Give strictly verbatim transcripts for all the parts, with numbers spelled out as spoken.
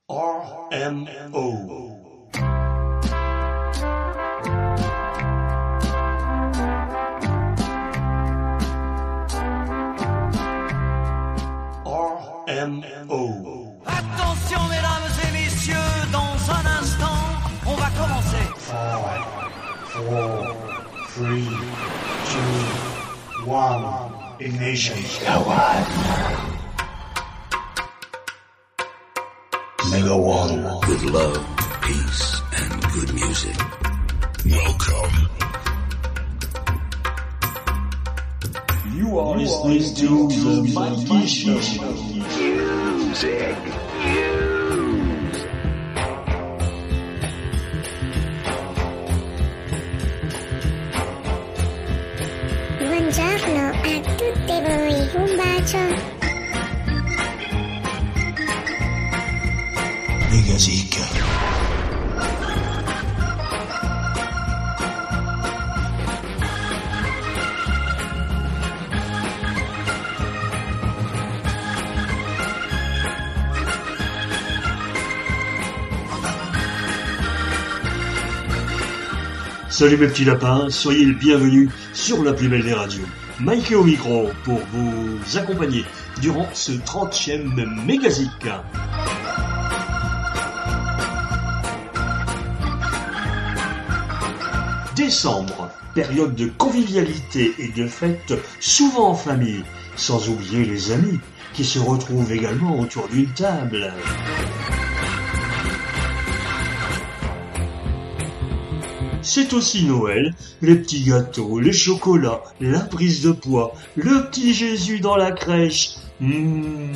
R M O. R M O. Attention mesdames et messieurs, dans un instant, on va commencer. five, four, three, two, one. Ignition. Go on. Mega One. With love, peace, and good music. Welcome. You are listening to the Mikey Show. Music. Buongiorno a tutti voi, un bacio. Megazic. Salut mes petits lapins, soyez le bienvenu sur la plus belle des radios. Mikey au micro pour vous accompagner durant ce trentième Megazic. Décembre, période de convivialité et de fêtes souvent en famille, sans oublier les amis qui se retrouvent également autour d'une table. C'est aussi Noël, les petits gâteaux, les chocolats, la prise de poids, le petit Jésus dans la crèche. Mmh.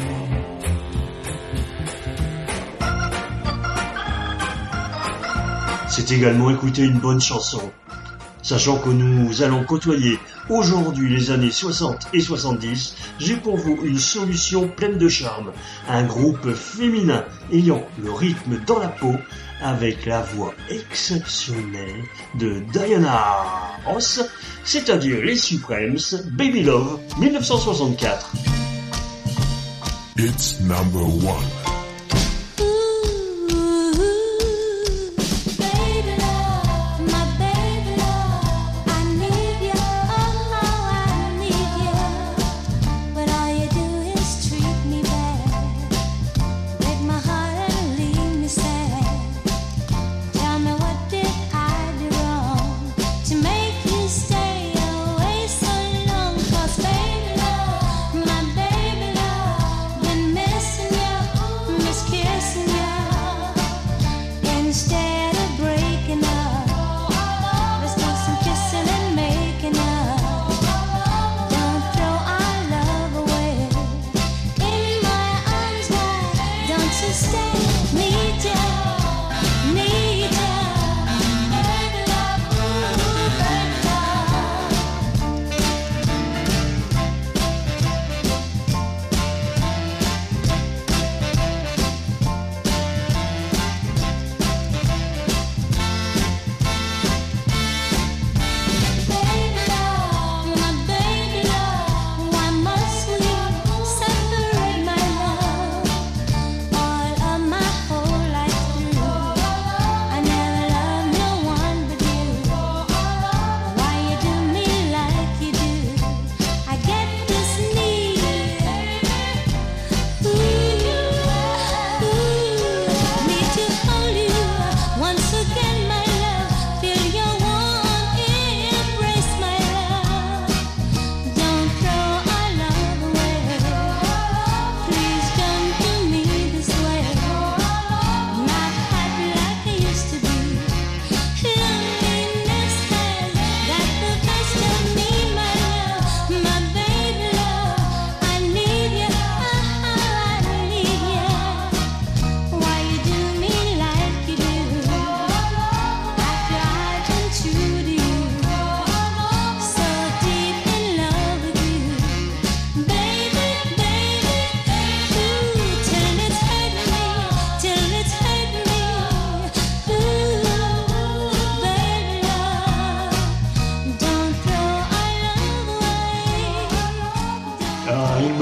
C'est également écouter une bonne chanson. Sachant que nous allons côtoyer aujourd'hui les années soixante et soixante-dix, j'ai pour vous une solution pleine de charme. Un groupe féminin ayant le rythme dans la peau avec la voix exceptionnelle de Diana Ross, c'est-à-dire les Supremes, Baby Love, dix-neuf cent soixante-quatre. It's number one. All of my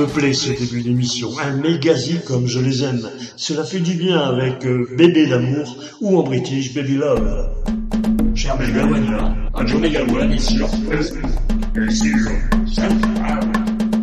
me plaît ce début d'émission, un mégazi comme je les aime. Cela fait du bien avec euh, Bébé d'amour ou en british Baby Love. Cher Megawania, un jour Megawan est sur Facebook et sur SoundCloud.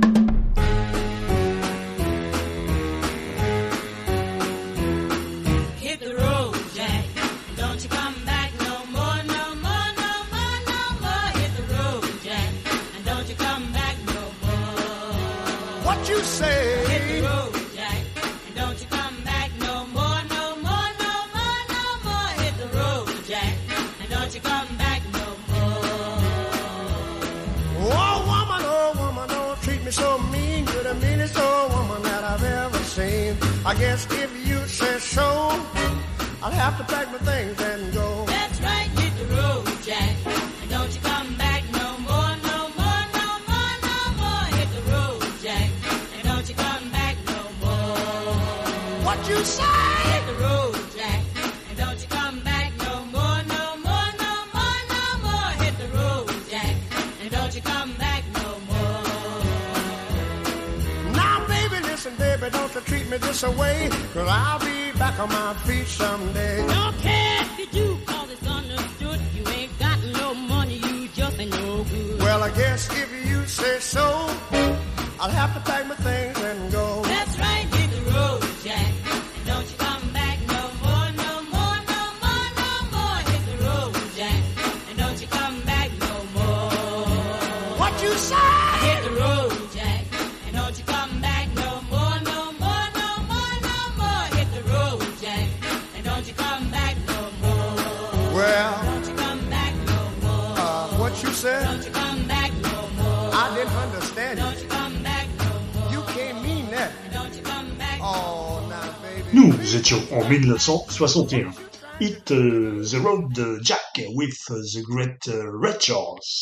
I guess if you say so, I'll have to pack my things and go. That's right, hit the road, Jack. And don't you come back no more, no more, no more, no more. Hit the road, Jack. And don't you come back no more. What you say? Hit the road, Jack. And don't you come back no more, no more, no more, no more. Hit the road, Jack. And don't you come back no more. Now, baby, listen, baby, don't you treat me this away, 'cause I'll be back on my feet someday. Don't care if you do, 'cause it's understood. You ain't got no money, you just ain't no good. Well, I guess if you say so, I'll have to pack my things and go. That's right, hit the road, Jack. And don't you come back no more, no more, no more, no more. Hit the road, Jack. And don't you come back no more. What you say? Hit the road, Jack. And don't you come back no more, no more, no more, no more. Hit the road, Jack. And don't you come back no more. Well, don't you come back no more. Uh, what you said? Don't you come back no more. I didn't understand don't you. You come back no more. You can't mean that. Don't you come back oh, now, baby. Nous étions en dix-neuf cent soixante et un. Hit uh, The Road uh, Jack with uh, the great uh, Ray Charles.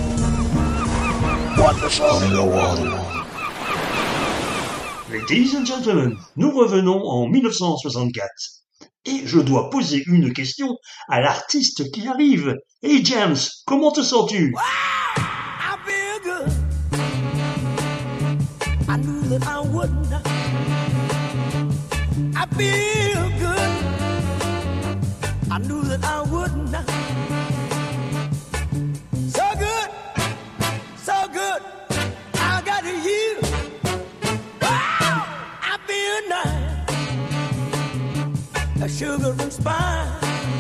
Ladies and gentlemen, nous revenons en dix-neuf cent soixante-quatre. Et je dois poser une question à l'artiste qui arrive. Hey James, comment te sens-tu? I feel good. I knew that I wouldn't. I feel good. I knew that I wouldn't. So good, so good. I got you. Wow, I feel nice. A sugar and spice.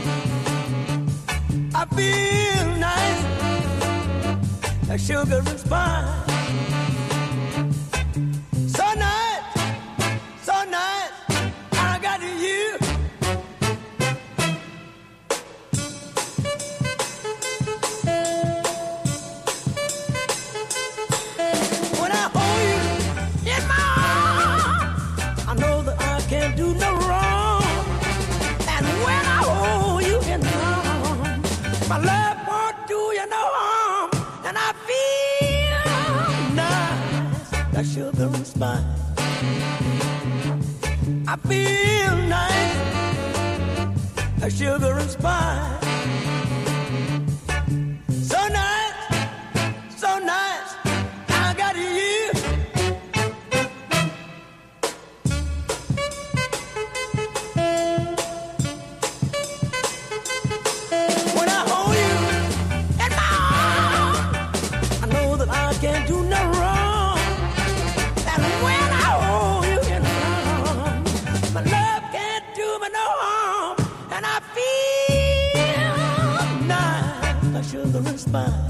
I feel nice. A sugar and spice. So nice, so nice. I got you. When I hold you in my arms, I know that I can't do no wrong. And when I hold you in my arms, my love won't do you no harm. And I feel nice, like sugar and spice. I feel nice, like sugar and spice. So nice, so nice, I got you. When I hold you in my arms, I know that I can't do no wrong. And when I hold you in my arms, my love can't do me no harm. And I feel nice, like sugar and spice.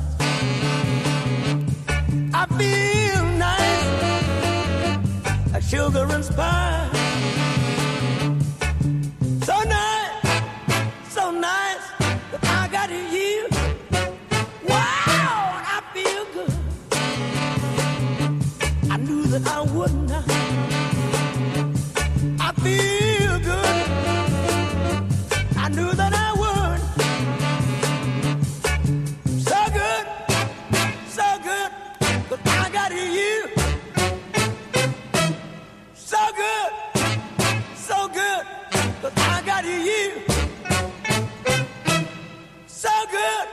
I feel nice, like sugar and spice. So nice, so nice, that I got you. Wow, I feel good. I knew that I wouldn't. I feel good. I knew that I would. So good, so good, but I got you. So good, so good, but I got you. So good,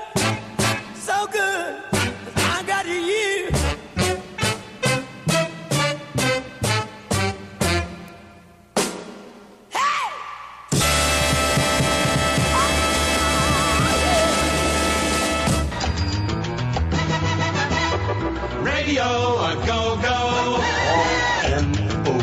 so good, but I got you. a go-go. M O.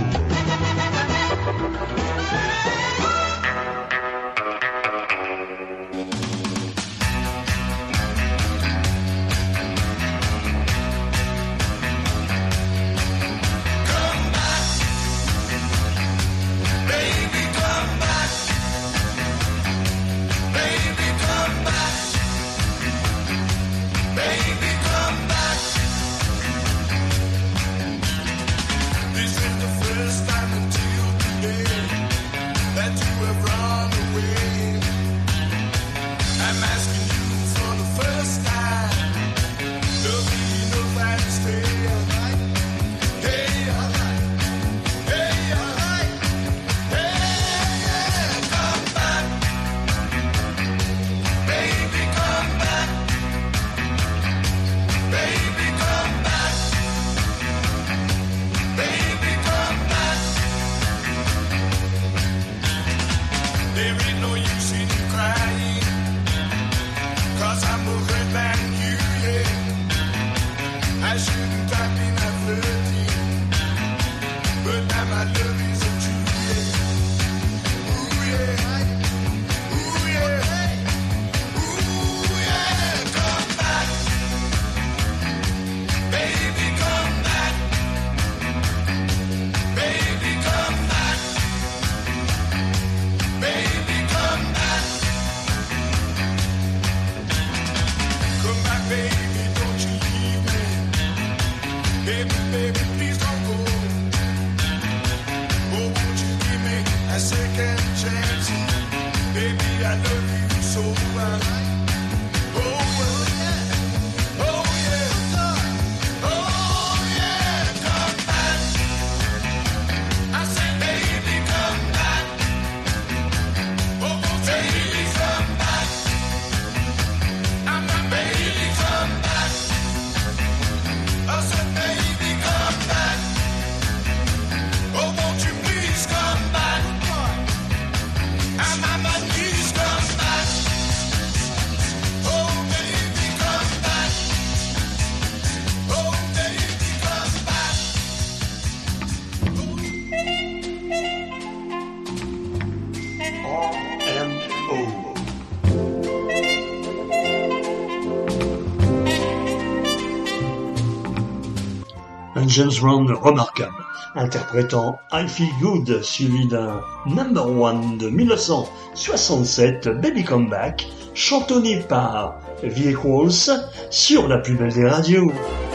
Un James Brown remarquable, interprétant I Feel Good, suivi d'un Number One de mille neuf cent soixante-sept, Baby Come Back, chantonné par Vehicles sur la plus belle des radios.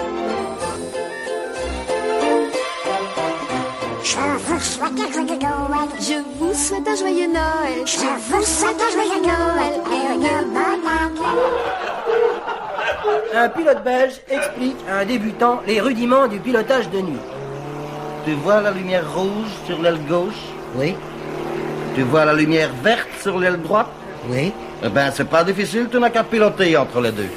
Je vous souhaite un joyeux Noël. Je vous souhaite un joyeux Noël. Je vous souhaite un joyeux Noël et une bonne année. Un pilote belge explique à un débutant les rudiments du pilotage de nuit. Tu vois la lumière rouge sur l'aile gauche? Oui. Tu vois la lumière verte sur l'aile droite? Oui. Eh ben, c'est pas difficile, tu n'as qu'à piloter entre les deux.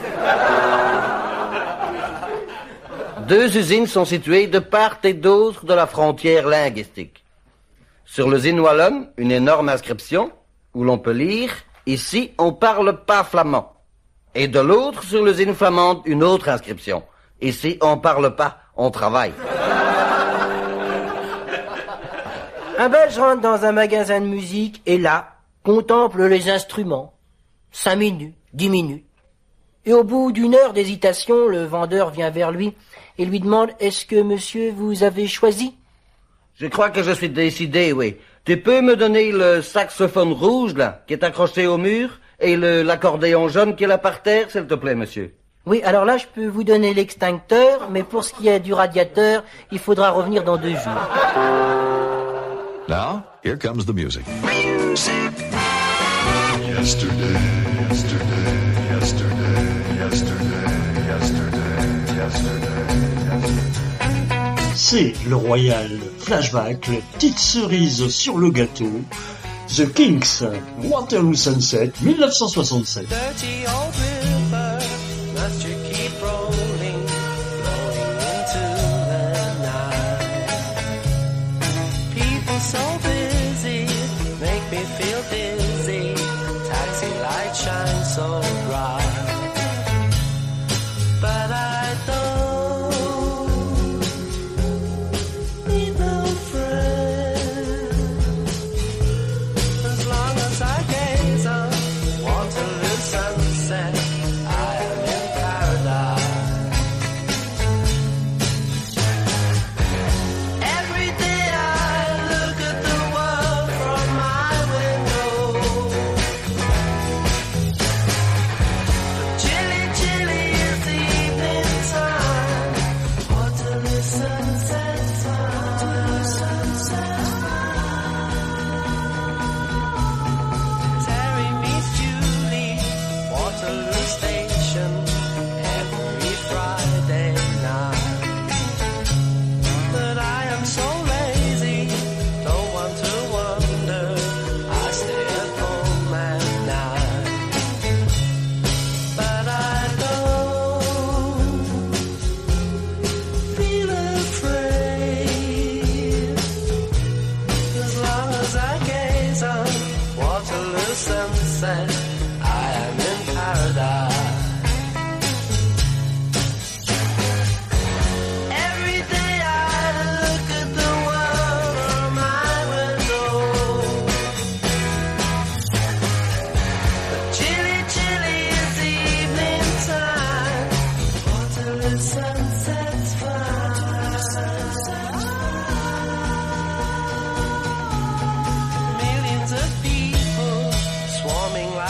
Deux usines sont situées de part et d'autre de la frontière linguistique. Sur l'usine wallonne, une énorme inscription où l'on peut lire « Ici, on parle pas flamand ». Et de l'autre, sur l'usine flamande, une autre inscription. Ici, on parle pas, on travaille. Un Belge rentre dans un magasin de musique et là, contemple les instruments. Cinq minutes, dix minutes. Et au bout d'une heure d'hésitation, le vendeur vient vers lui et lui demande « Est-ce que monsieur, vous avez choisi ?» Je crois que je suis décidé, oui. Tu peux me donner le saxophone rouge, là, qui est accroché au mur, et le, l'accordéon jaune qui est là par terre, s'il te plaît, monsieur. Oui, alors là, je peux vous donner l'extincteur, mais pour ce qui est du radiateur, il faudra revenir dans deux jours. Now, here comes the music. Yesterday, yesterday, yesterday, yesterday, yesterday, yesterday. C'est le Royal Flashback, la petite cerise sur le gâteau. The Kinks, Waterloo Sunset, mille neuf cent soixante-sept. Dirty old river, must you keep rolling, rolling into the night. People so busy, make me feel dizzy, taxi lights shine so bright. But I don't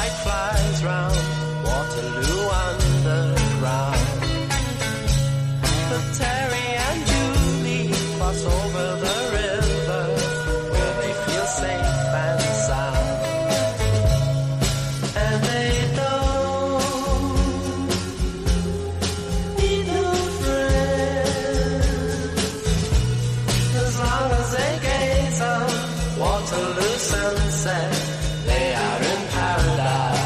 light flies round Waterloo Underground. But Terry and Julie cross over the river where they feel safe and sound. And they don't need no friends as long as they gaze on Waterloo sunset. They are in paradise.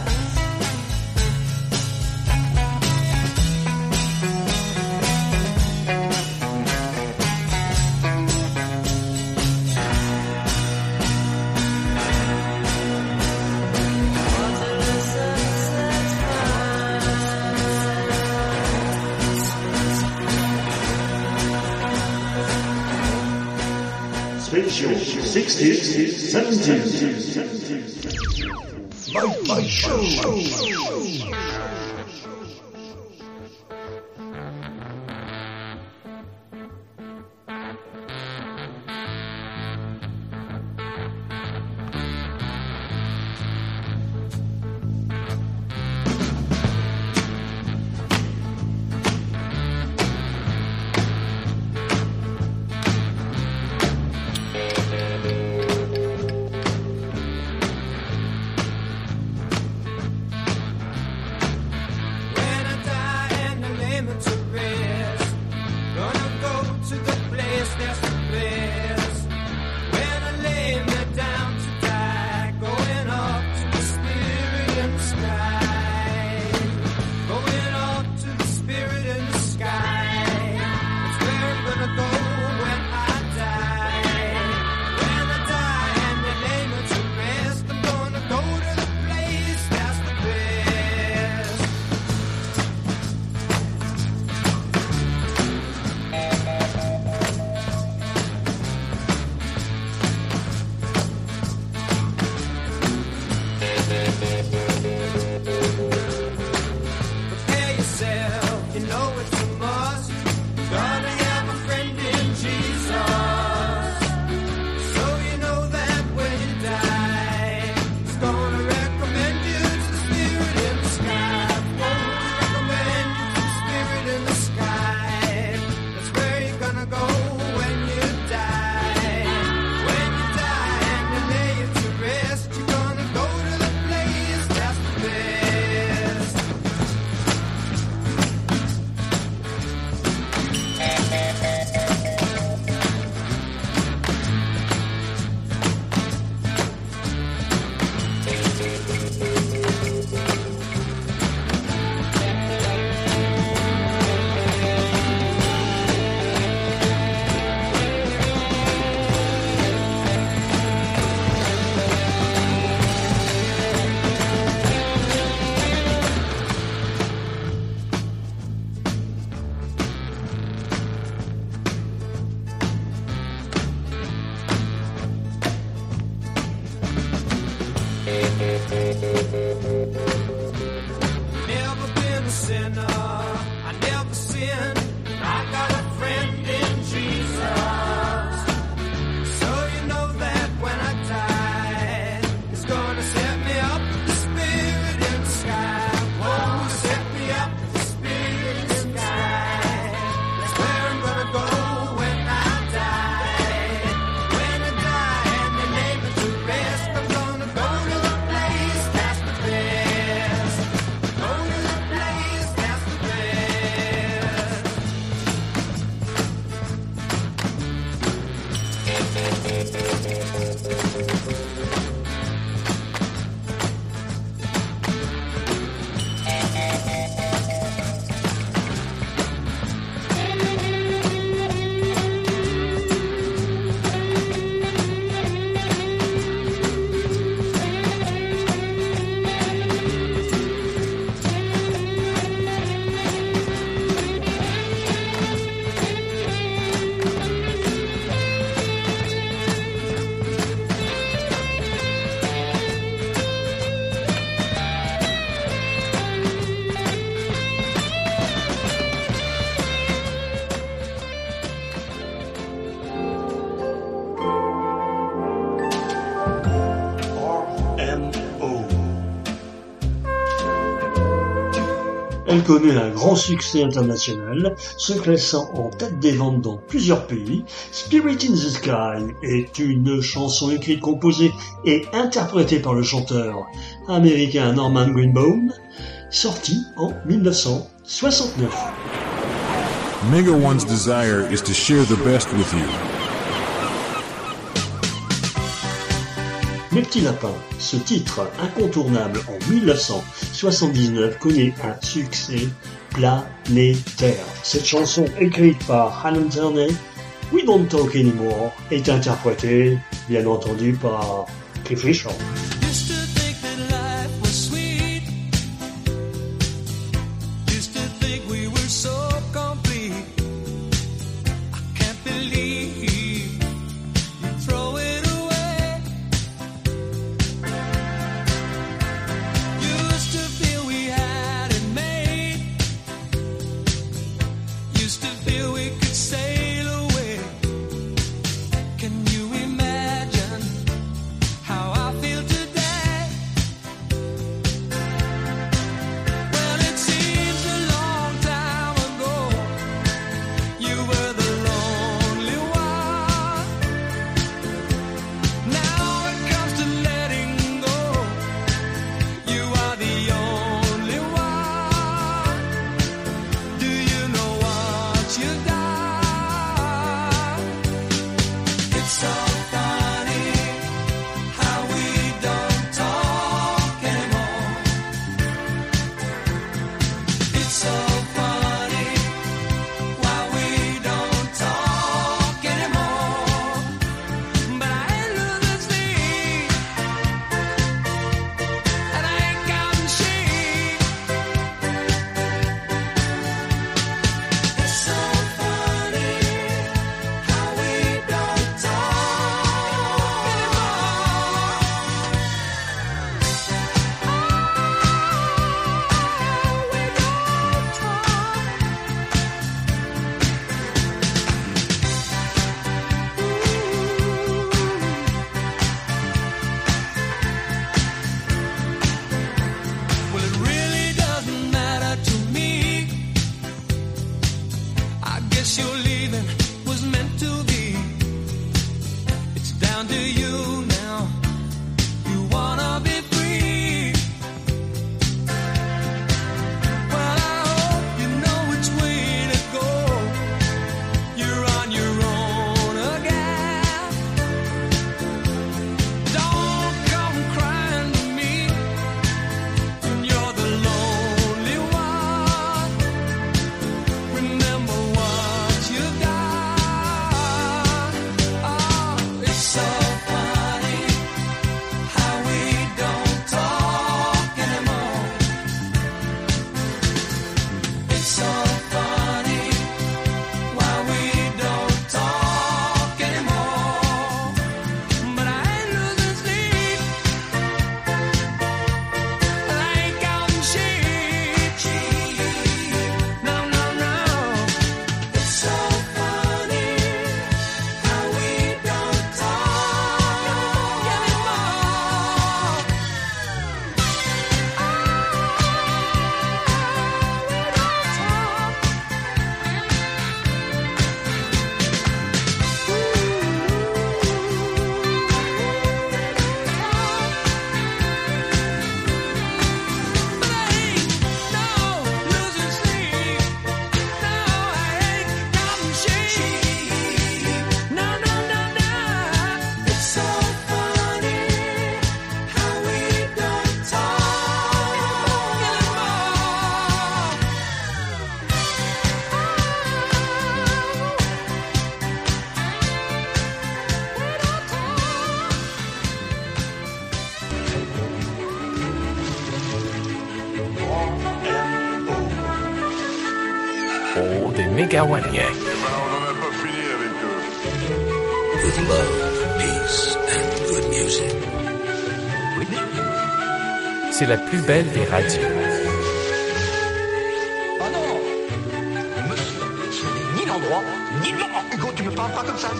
Special sixties, seventies. Mikey Show. When I die and they lay me to rest, I'm gonna go to the place that's the best. Elle connaît un grand succès international, se classant en tête des ventes dans plusieurs pays. Spirit in the Sky est une chanson écrite, composée et interprétée par le chanteur américain Norman Greenbaum, sortie en dix-neuf cent soixante-neuf. Mega One's desire is to share the best with you. Mes petits lapins, ce titre incontournable en dix-neuf cent soixante-dix-neuf connaît un succès planétaire. Cette chanson écrite par Hannah Turney, We Don't Talk Anymore, est interprétée, bien entendu, par Cliff Richard. How I feel today. Oh, des Mégawaniens. With love, peace and good music. C'est la plus belle des radios. Ah non, monsieur, ce n'est ni l'endroit, ni le moment. Hugo, tu me parles pas comme ça.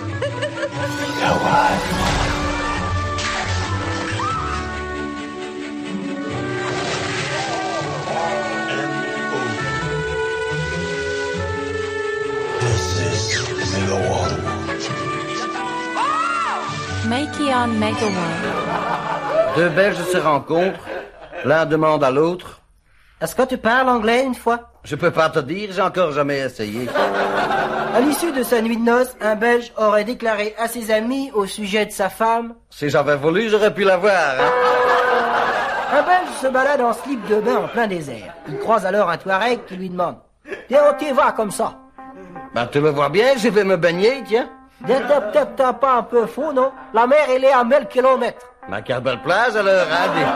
on Mega One. Deux Belges se rencontrent. L'un demande à l'autre. Est-ce que tu parles anglais une fois? Je peux pas te dire, j'ai encore jamais essayé. À l'issue de sa nuit de noces, un Belge aurait déclaré à ses amis au sujet de sa femme. Si j'avais voulu, j'aurais pu la voir. Hein? Un Belge se balade en slip de bain en plein désert. Il croise alors un Touareg qui lui demande « Tiens, on t'y va comme ça ?» Ben, tu le vois bien, je vais me baigner, tiens. Peut-être t'as pas un peu faux, non? La mer, elle est à mille kilomètres. Ma quelle belle plage, alors, hein?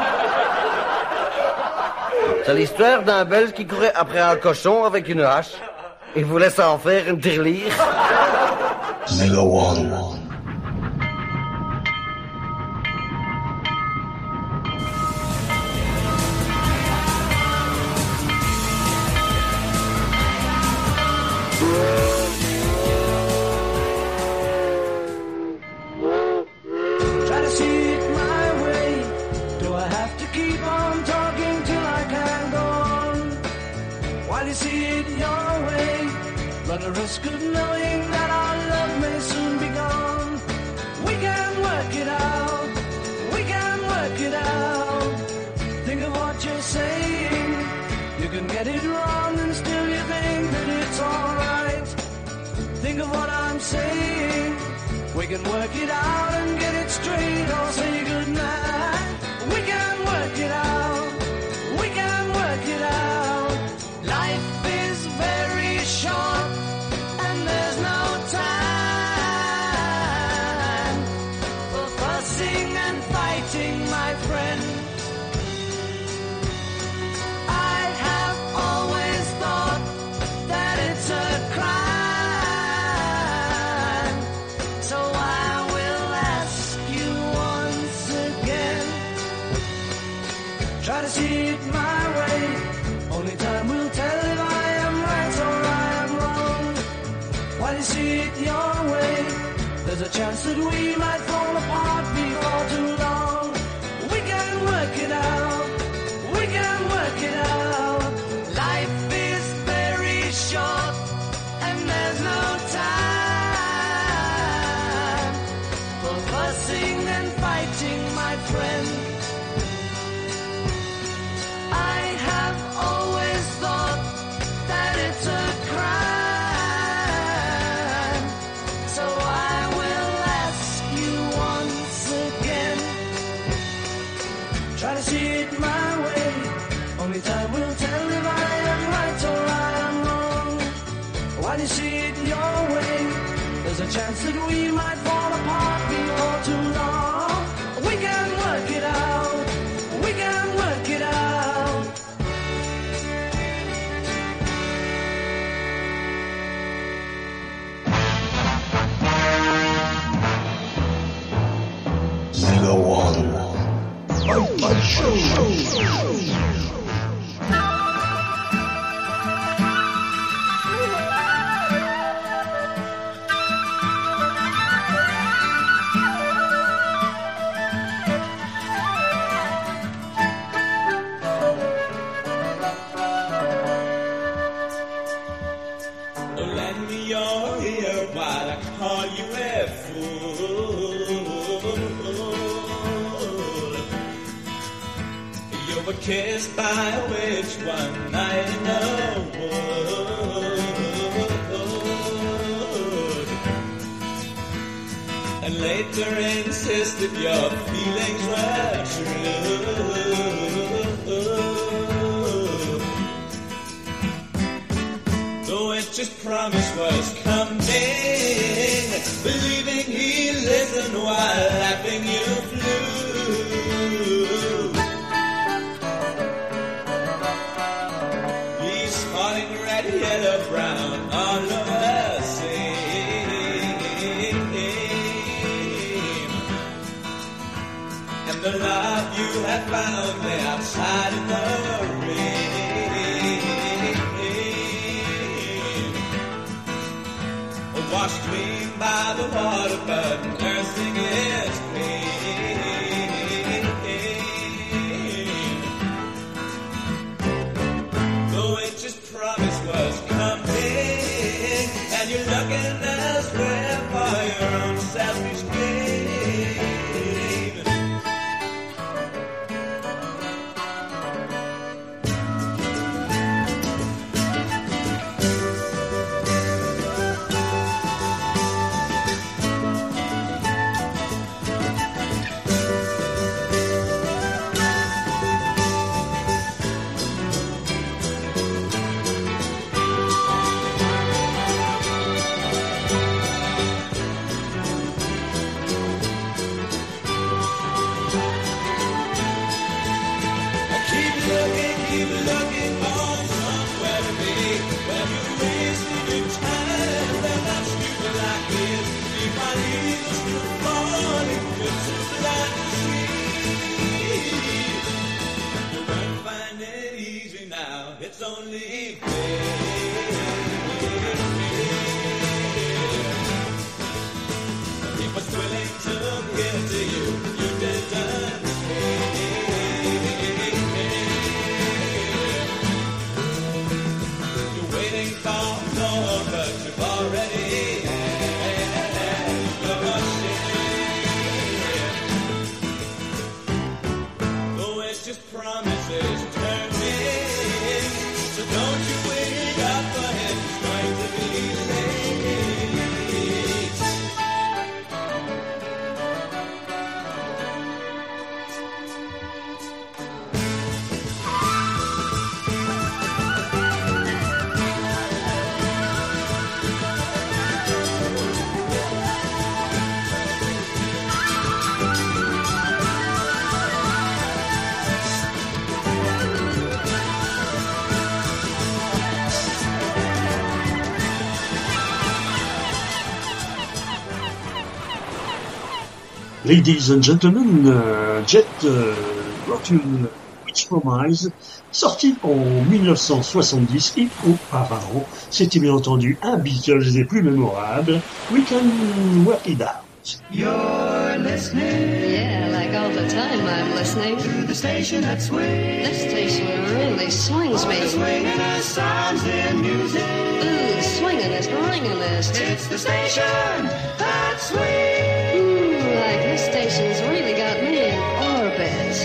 C'est l'histoire d'un Belge qui courait après un cochon avec une hache. Il voulait s'en faire une tirelire. Mega One. Try to see it my way. Do I have to keep on talking till I can go on? While you see it your way, run the risk of knowing that our love may soon be gone. We can work it out. We can work it out. Think of what you're saying. You can get it wrong and still you think that it's alright. Think of what I'm saying. We can work it out and get it straight or say goodnight. We can work it out. We can work it out. Life is very short and there's no time for fussing and fighting, my friend. I have always thought that it's a crime. So I will ask you once again. Try to see it my way. Only time will tell if I am right or I am wrong. While you see it your way, there's a chance that we might fall apart before too long. We can work it out. We can work it out. Life is very short and there's no time for fussing and fighting, my friend. I have always thought that it's a crime. So I will ask you once again. Try to see it my way. Only time will tell if I am right or I am wrong. While you see it your way, there's a chance that we might fall apart before too long. We can work it out. We can work it out. Mega One. Lend me your ear while I call you a fool. You were kissed by a witch one night in the wood, and later insisted your feelings were true. The witch's promise was coming, believing he listened while laughing you flew. He's spotting red, yellow, brown all over the same, and the love you had found there outside in the rain washed clean by the water, but nursing its pain. The witch's promise was coming, and you're looking elsewhere for your own selfish gain. you're wasting your time. Then that's music like this. If my leaves still falling just as light and sweet. You won't find it easy now. It's only fair. He was willing to give to you. You didn't. You're waiting for more, but you've already had your share. Oh, it's just promises turning. So don't you wake up for him. It's going to be late. Ladies and gentlemen, euh, Jet euh, Rock'n'Roll Witch Promise, sorti en mille neuf cent soixante-dix et auparavant, c'était bien entendu un Beatles des plus mémorables, We Can Work It Out. You're listening. Yeah, like all the time I'm listening to the station that swings. This station really swings me. The swinging sounds and music. Ooh, swingin'est, ringin'est. It's the station that swings. Ooh, like this station's really got me in orbit.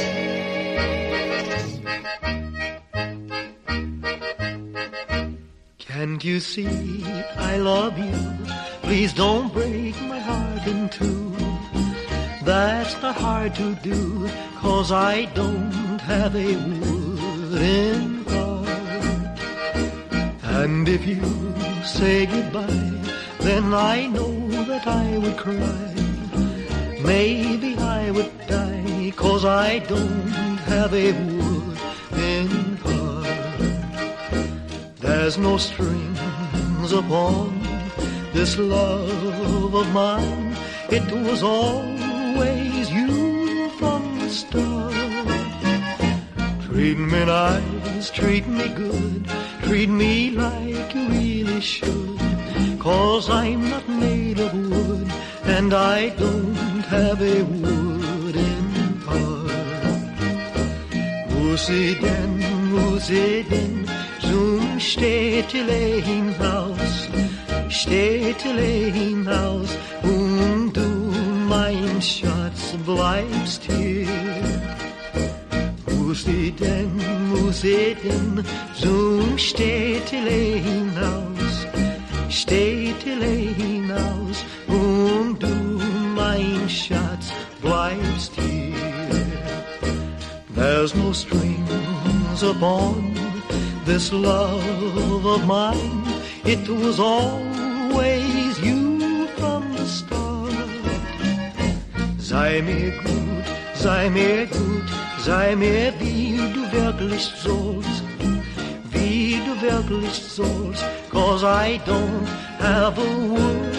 Can't you see I love you? Please don't break my heart in two. That's not hard to do, 'cause I don't have a wooden heart. And if you say goodbye, then I know that I would cry. Maybe I would die, 'cause I don't have a wooden heart. There's no strings upon this love of mine. It was always you from the start. Treat me nice, treat me good, treat me like you really should. 'Cause I'm not made of wood, and I don't have a wooden heart. Wo sie denn, wo sie denn, zum Städtelein-Haus, Städtelein-Haus, und du, mein Schatz, bleibst hier. Wo sie denn, wo sie denn, zum Städtelein-Haus, Städtelein-Haus, und du, mein Schatz, bleibst hier. There's no strings upon this love of mine. It was always you from the start. Sei mir gut, sei mir gut, sei mir wie du wirklich sollst, wie du wirklich sollst, 'cause I don't have a word.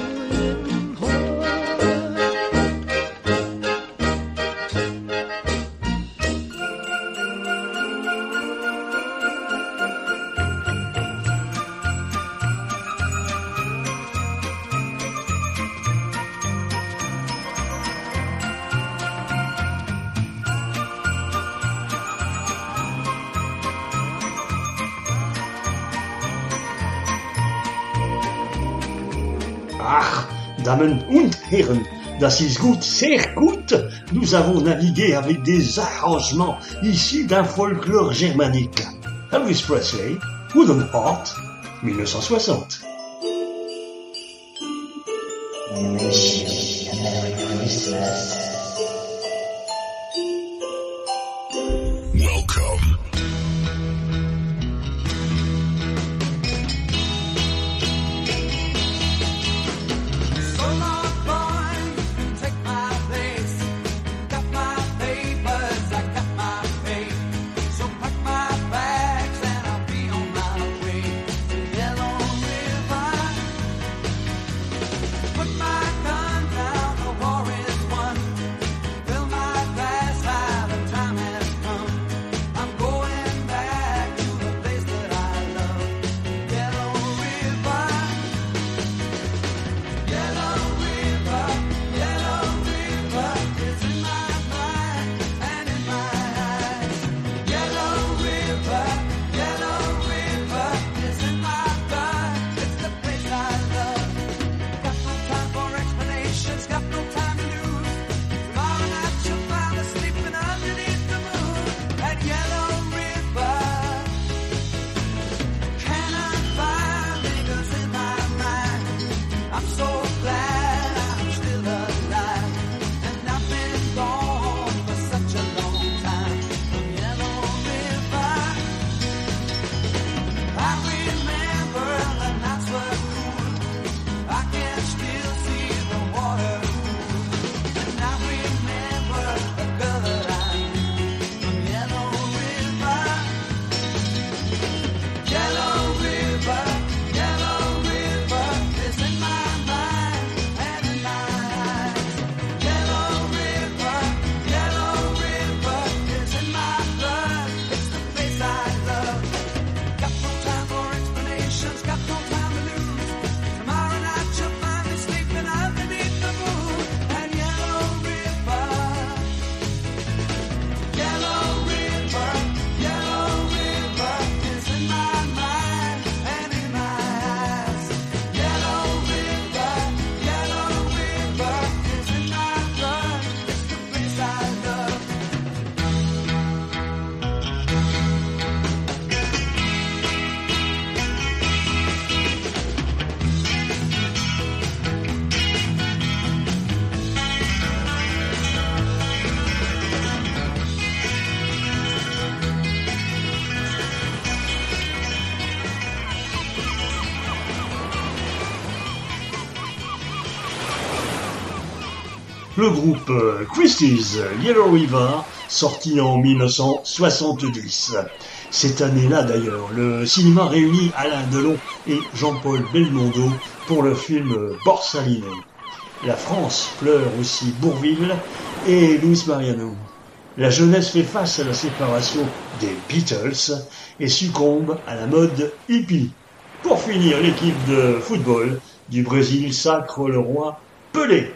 Ach, Damen und Herren, das ist gut, sehr gut. Nous avons navigué avec des arrangements issus d'un folklore germanique. Elvis Presley, Wooden Heart, mille neuf cent soixante. We wish you a Merry Christmas. Welcome. Yellow Le groupe euh, Christie's Yellow River, sorti en mille neuf cent soixante-dix. Cette année-là d'ailleurs, le cinéma réunit Alain Delon et Jean-Paul Belmondo pour le film Borsalino. La France pleure aussi Bourvil et Luis Mariano. La jeunesse fait face à la séparation des Beatles et succombe à la mode hippie. Pour finir, l'équipe de football du Brésil sacre le roi Pelé.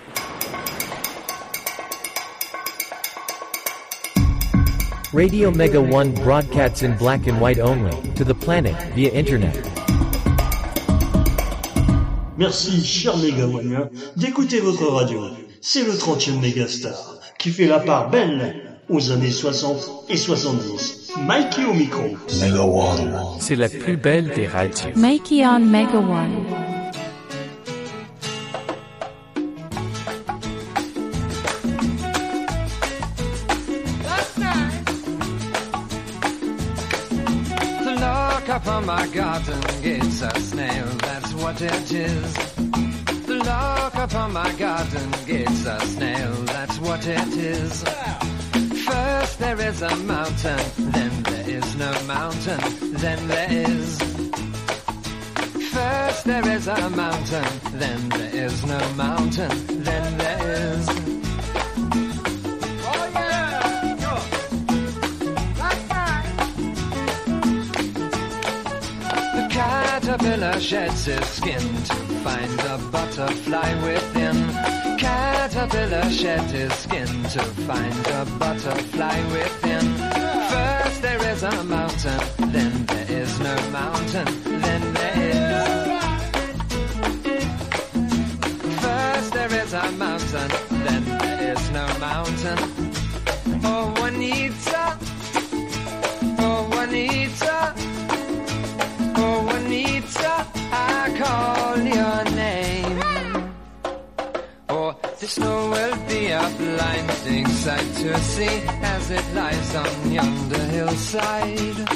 Radio Mega One broadcasts in black and white only, to the planet, via internet. Merci, chers Mégawaniens, d'écouter votre radio. C'est le trentième Mégastar qui fait la part belle aux années soixante et soixante-dix. Mikey au micro. Mega One. C'est la plus belle des radios. Mikey on Mega One. Upon my garden gates a snail, that's what it is. The lock upon my garden gates a snail, that's what it is. First there is a mountain, then there is no mountain, then there is. First there is a mountain, then there is no mountain, then there is. Oh yeah! Go! That's right! The caterpillar sheds his skin to find a butterfly within. Caterpillar sheds his skin to find a butterfly within. First there is a mountain, then there is no mountain, then there is. First there is a mountain, then there is no mountain. Oh Juanita, oh Juanita, oh Juanita, I call your name. Oh, the snow will be a blinding sight to see as it lies on yonder hillside.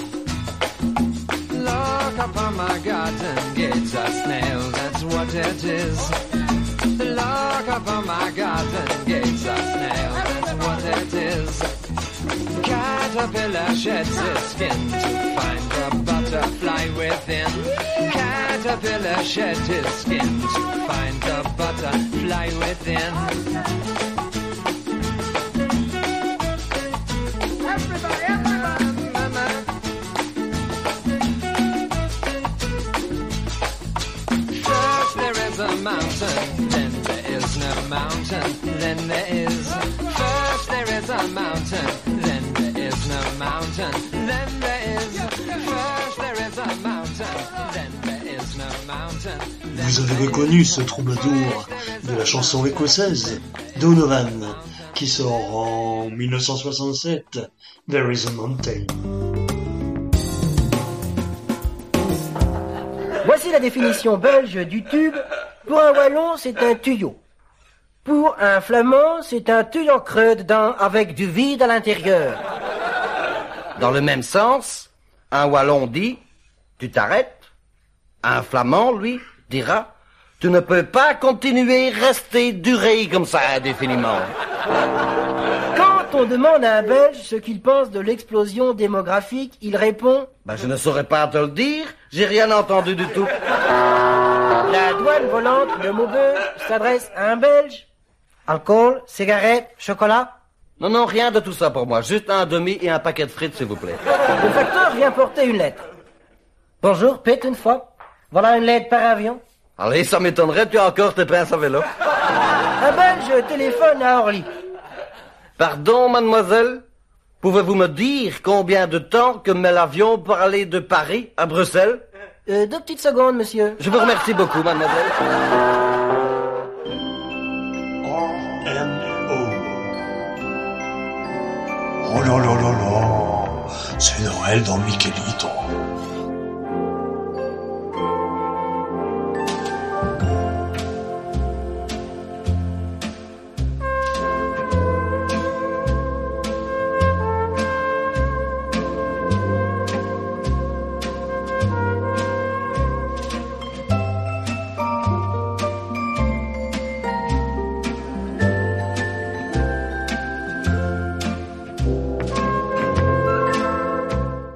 Look upon my garden gates a snail, that's what it is. Look upon my garden gates a snail, that's what it is. Caterpillar sheds its skin to find a butterfly within. Caterpillar sheds his skin to find a butterfly within. Everybody, everybody, mama. First there is a mountain, then there is no mountain, then there is. First there is a mountain, then there is no mountain, then there is. First there is a mountain, then there is no mountain. Vous avez reconnu ce troubadour de la chanson écossaise, Donovan, qui sort en mille neuf cent soixante-sept, There is a Mountain. Voici la définition belge du tube. Pour un wallon, c'est un tuyau. Pour un flamand, c'est un tuyau creux dedans avec du vide à l'intérieur. Dans le même sens, un wallon dit « tu t'arrêtes ». Un flamand, lui, dira « tu ne peux pas continuer, rester, durer comme ça indéfiniment ». Quand on demande à un Belge ce qu'il pense de l'explosion démographique, il répond ben, « je ne saurais pas te le dire, j'ai rien entendu du tout ». La douane volante de Maubeuge s'adresse à un Belge. Alcool, cigarettes, chocolat? Non, non, rien de tout ça pour moi. Juste un demi et un paquet de frites, s'il vous plaît. Le facteur vient porter une lettre. Bonjour, Pete, une fois. Voilà une lettre par avion. Allez, ça m'étonnerait, tu as encore tes princes à vélo. Un Belge téléphone à Orly. Pardon, mademoiselle? Pouvez-vous me dire combien de temps que met l'avion pour aller de Paris à Bruxelles? Euh, deux petites secondes, monsieur. Je vous remercie beaucoup, mademoiselle. R M O. Oh là là là là, c'est Noël dans Michelito.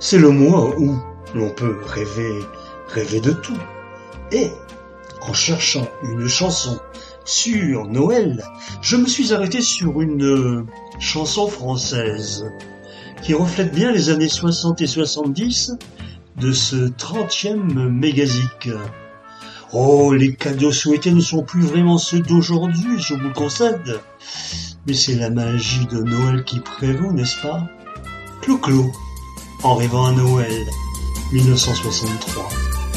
C'est le mois où l'on peut rêver, rêver de tout. Et, en cherchant une chanson sur Noël, je me suis arrêté sur une euh, chanson française qui reflète bien les années soixante et soixante-dix de ce trentième mégazique. Oh, les cadeaux souhaités ne sont plus vraiment ceux d'aujourd'hui, je vous le concède. Mais c'est la magie de Noël qui prévaut, n'est-ce pas? Clou-clou, en rêvant à Noël, dix-neuf cent soixante-trois.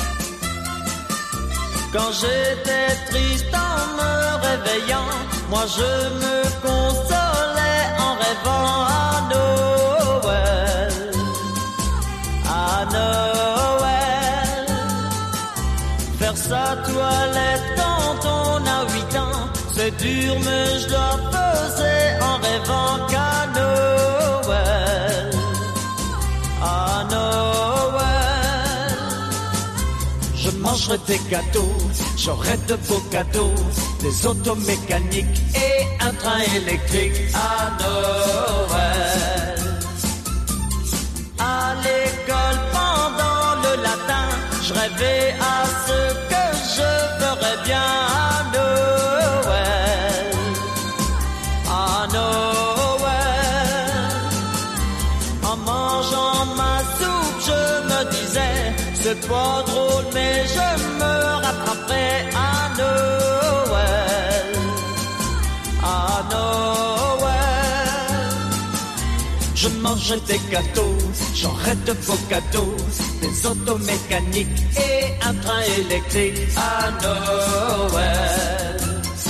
Quand j'étais triste en me réveillant, moi je me consolais en rêvant à Noël, à Noël. Faire sa toilette quand on a huit ans, c'est dur mais je la faisais en rêvant qu'à Noël, à Noël. Je mangerai des gâteaux, j'aurai de beaux cadeaux, des autos mécaniques et un train électrique à Noël. À l'école pendant le latin, je rêvais à ce que je ferais bien à Noël, à Noël. En mangeant ma soupe, je me disais, c'est pas drôle mais je me rattraperai à Noël, à Noël. Je mangerai des gâteaux, j'aurai de beaux cadeaux, des autos mécaniques et un train électrique à Noël.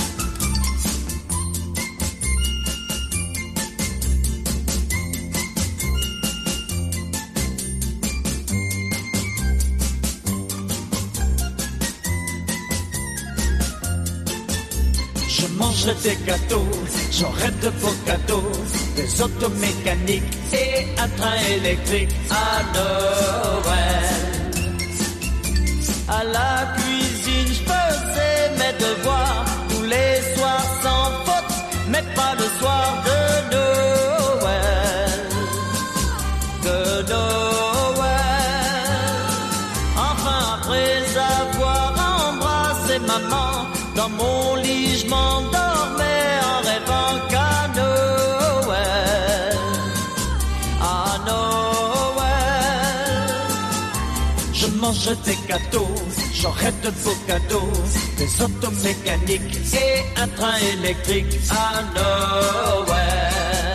Je mangerai des gâteaux, j'aurai de beaux cadeaux, des autos mécaniques et un train électrique à Noël. À la cuisine, je faisais mes devoirs tous les soirs sans faute, mais pas le soir de Noël, de Noël. Enfin, après avoir embrassé maman, dans mon lit, je m'endormais en rêvant qu'à Noël, à Noël. Je mangerai des gâteaux, j'aurai de beaux cadeaux, des autos mécaniques et un train électrique à Noël.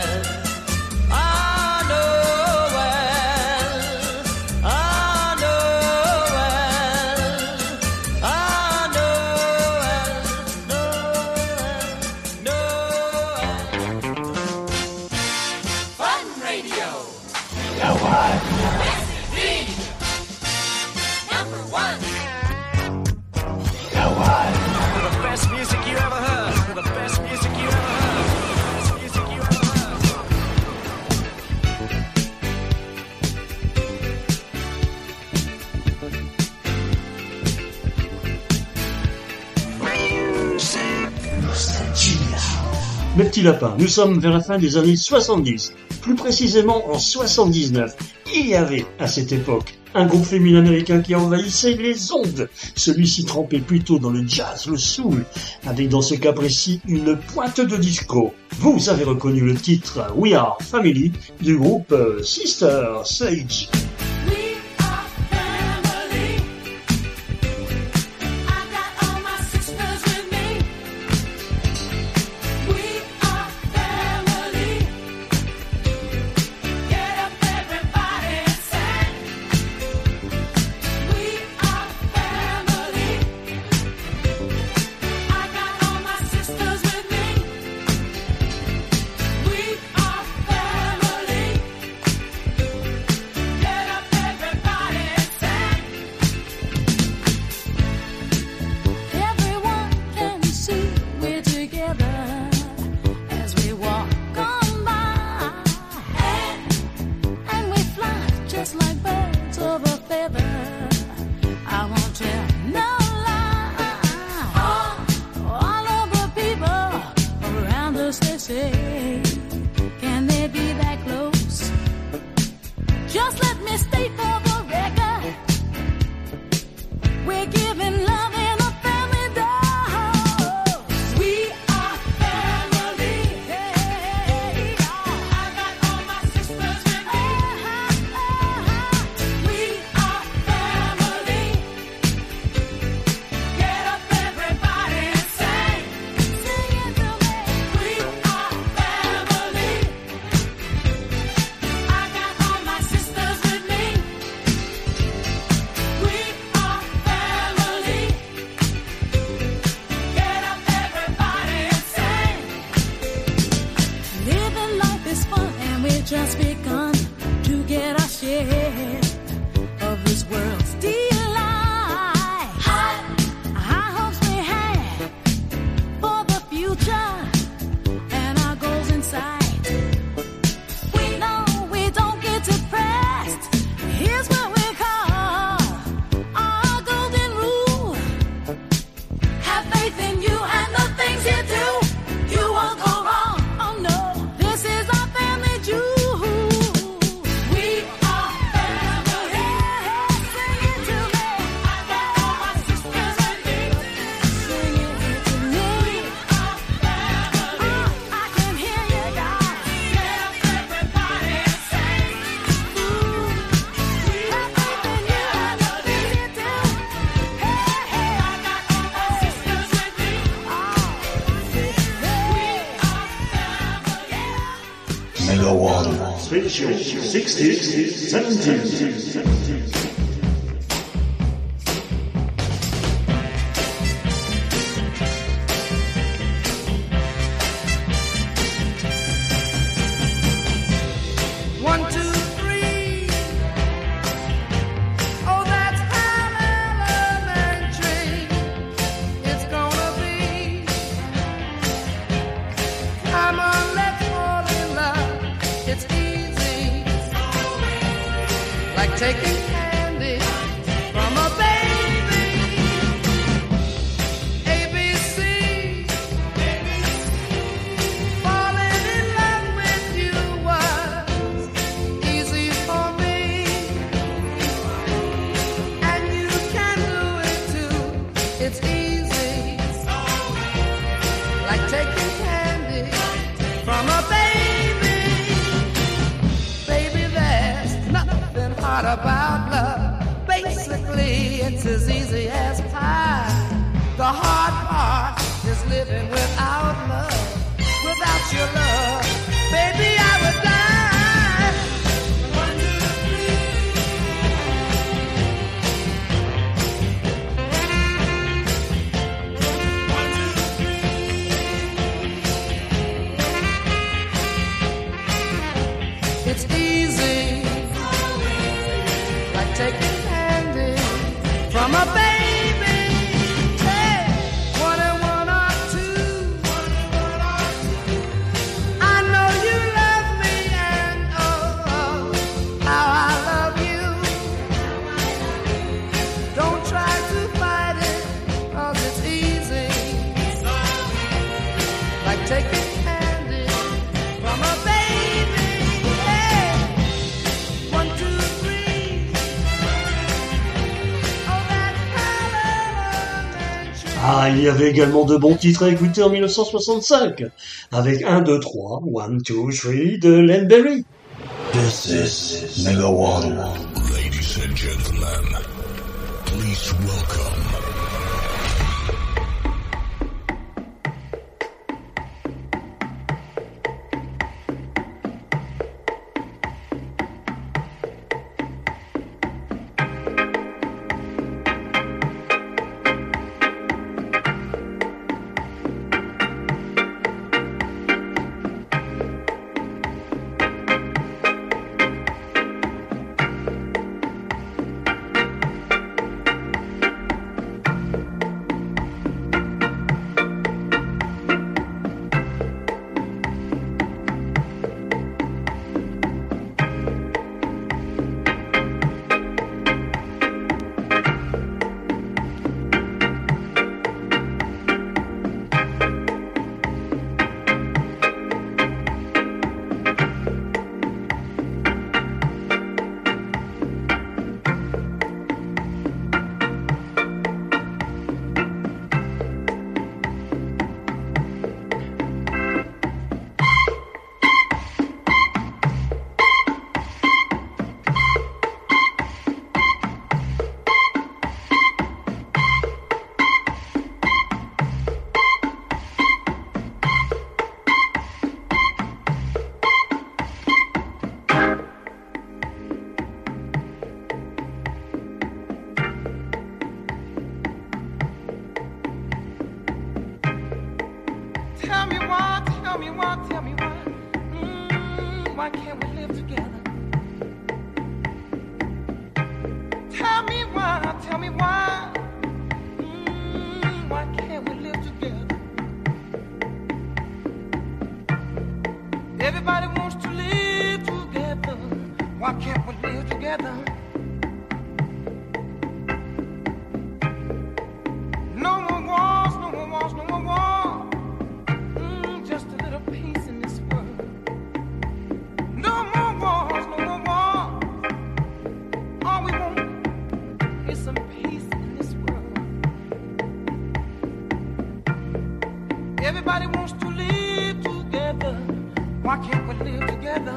Mes petits lapins, nous sommes vers la fin des années soixante-dix, plus précisément en soixante-dix-neuf. Il y avait, à cette époque, un groupe féminin américain qui envahissait les ondes. Celui-ci trempait plutôt dans le jazz, le soul, avec dans ce cas précis une pointe de disco. Vous avez reconnu le titre We Are Family du groupe Sister Sage. Can they be that close? Just let me me state for the record, we're giving love in a family dose. We are family. Hey, I got all my sisters with me. We are family. Get up, everybody, and sing. Sing it to me. We are family. I got all my sisters with me. We are family. Get up, everybody, and sing. Living life is fun, and we've just begun to get our share of this world's delight. High, high hopes we had for the future, and our goals in sight. We know we don't get depressed. Here's what we call our golden rule. Have faith in you and the things you do. You won't go wrong. Oh no, this is our family jewel. We are family. Sing it to me. I got all my sisters with me. Sing it to me. We are family. Oh, I can hear you guys. Get up, everybody, and sing. Ooh, have faith in you and the things you do. Hey, hey, I got all my sisters with me. Oh, we are family. Mega One. Special sixties, seventies. One, two, three. Oh, that's how elementary it's gonna be. Come on, let's fall in love. It's easy, like taking candy from a baby. A B C. Falling in love with you was easy for me, and you can do it too. It's easy, like taking candy from a baby. Baby, there's nothing hard about love. Basically, it's as easy as pie. The hard part is living without love. Without your love, baby, I would die. One, two, three. One, two, three. It's easy, like taking candy from a baby. Hey, one and one are two. I know you love me, and oh, oh, how I love you. Don't try to fight it, 'cause it's easy, like taking candy from a baby. Hey, one, two, three. Oh, that's elementary. Ah, il y avait également de bons titres à écouter en mille neuf cent soixante-cinq, avec un, deux, trois, one, two, three de Len Berry. This is Mega One. Ladies and gentlemen, please welcome. tell me why, tell me why. Mm, why can't we live together? Everybody wants to live together. Why can't we live together? No more wars, no more wars, no more wars. Mm, just a little peace in this world. No more wars, no more wars. All we want is some peace in this world. Everybody wants to live together. Why can't we live together?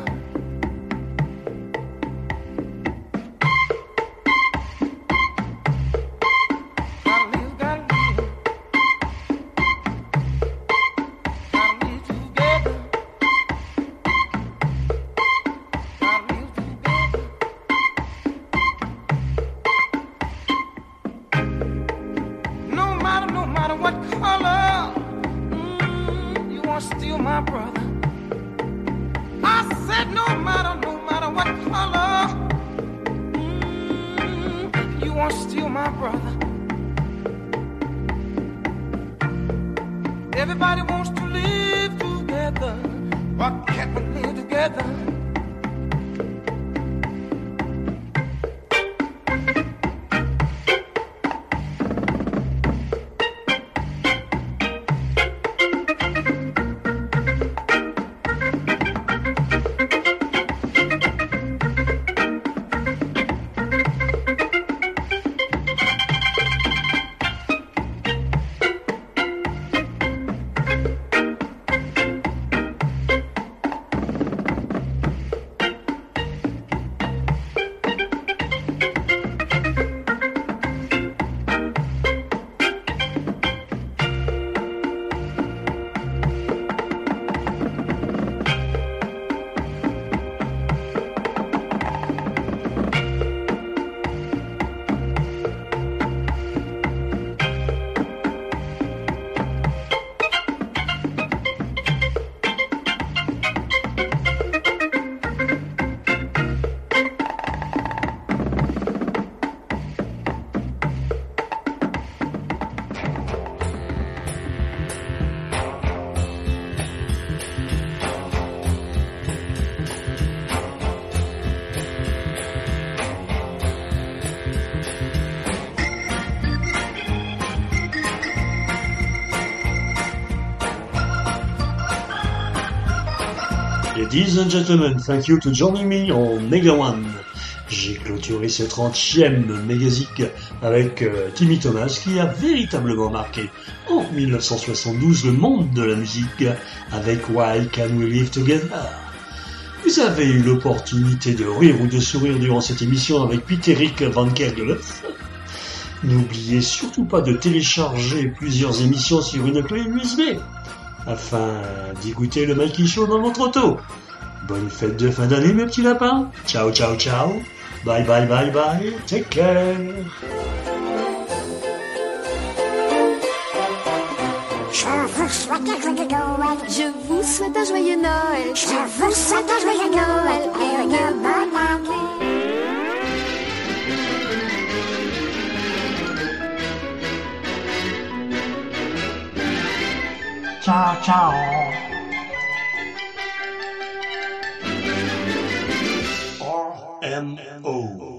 Everybody wants to live together. Why can't we live together? Ladies and gentlemen, thank you to joining me on Mega One. J'ai clôturé ce trentième Megazik avec euh, Timmy Thomas qui a véritablement marqué en dix-neuf cent soixante-douze le monde de la musique avec Why Can We Live Together. Vous avez eu l'opportunité de rire ou de sourire durant cette émission avec Pieterik van Kerkhoff. N'oubliez surtout pas de télécharger plusieurs émissions sur une clé U S B afin d'écouter le Mikey Show dans votre auto. Bonne fête de fin d'année mes petits lapins. Ciao ciao ciao. Bye bye bye bye. Take care. Je vous souhaite un joyeux Noël. Je vous souhaite un joyeux Noël. Je vous souhaite un joyeux Noël et une bonne année. Ciao, ciao. R M O